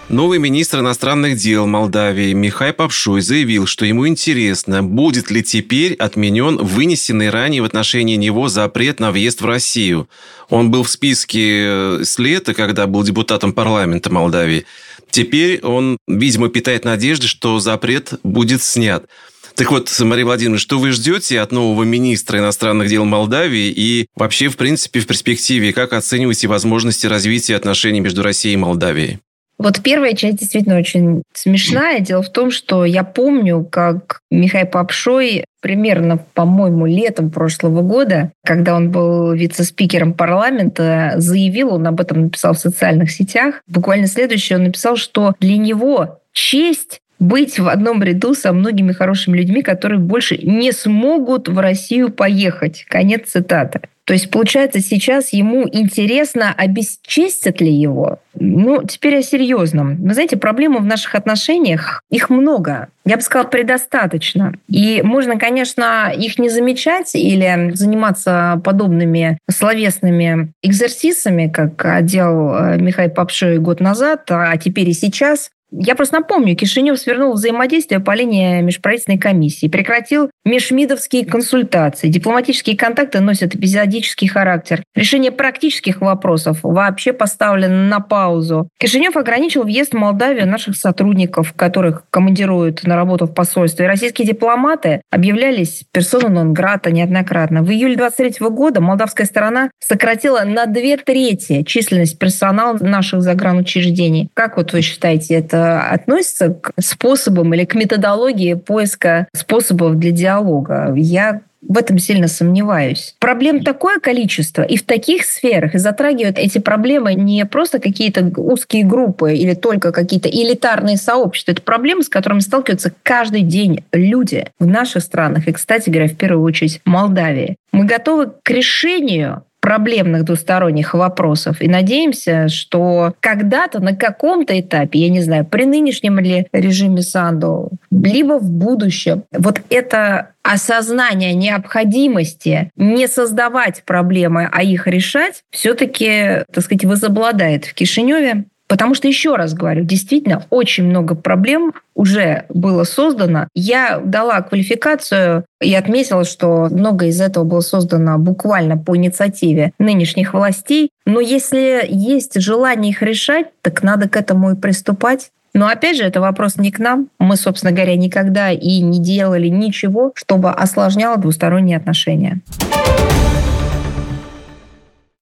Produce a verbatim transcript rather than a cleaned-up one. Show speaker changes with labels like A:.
A: Новый министр иностранных дел Молдавии Михай Папшой заявил, что ему интересно, будет ли теперь отменен вынесенный ранее в отношении него запрет на въезд в Россию. Он был в списке с лета, когда был депутатом парламента Молдавии. Теперь он, видимо, питает надежды, что запрет будет снят. Так вот, Мария Владимировна, что вы ждете от нового министра иностранных дел Молдавии и вообще, в принципе, в перспективе, как оцениваете возможности развития отношений между Россией и Молдавией?
B: Вот первая часть действительно очень смешная. Дело в том, что я помню, как Михай Папшой примерно, по-моему, летом прошлого года, когда он был вице-спикером парламента, заявил, он об этом написал в социальных сетях, буквально следующее, он написал, что для него честь быть в одном ряду со многими хорошими людьми, которые больше не смогут в Россию поехать. Конец цитаты. То есть, получается, сейчас ему интересно, обесчестят ли его. Ну, теперь о серьезном. Вы знаете, проблемы в наших отношениях, их много. Я бы сказала, предостаточно. И можно, конечно, их не замечать или заниматься подобными словесными экзерсисами, как делал Михай Папшой год назад, а теперь и сейчас. Я просто напомню, Кишинев свернул взаимодействие по линии межправительственной комиссии, прекратил межмидовские консультации, дипломатические контакты носят эпизодический характер, решение практических вопросов вообще поставлено на паузу. Кишинев ограничил въезд в Молдавию наших сотрудников, которых командируют на работу в посольстве. Российские дипломаты объявлялись персона нон-грата неоднократно. В июле двадцать третьего года молдавская сторона сократила на две трети численность персонала наших загранучреждений. Как вот вы считаете, это относится к способам или к методологии поиска способов для диалога? Я в этом сильно сомневаюсь. Проблем такое количество, и в таких сферах, и затрагивают эти проблемы не просто какие-то узкие группы или только какие-то элитарные сообщества. Это проблемы, с которыми сталкиваются каждый день люди в наших странах, и, кстати говоря, в первую очередь в Молдавии. Мы готовы к решению проблемных двусторонних вопросов. И надеемся, что когда-то, на каком-то этапе, я не знаю, при нынешнем ли режиме Санду, либо в будущем, вот это осознание необходимости не создавать проблемы, а их решать, все-таки, так сказать, возобладает в Кишиневе. Потому что, еще раз говорю, действительно очень много проблем уже было создано. Я дала квалификацию и отметила, что много из этого было создано буквально по инициативе нынешних властей. Но если есть желание их решать, так надо к этому и приступать. Но опять же, это вопрос не к нам. Мы, собственно говоря, никогда и не делали ничего, чтобы осложняло двусторонние отношения.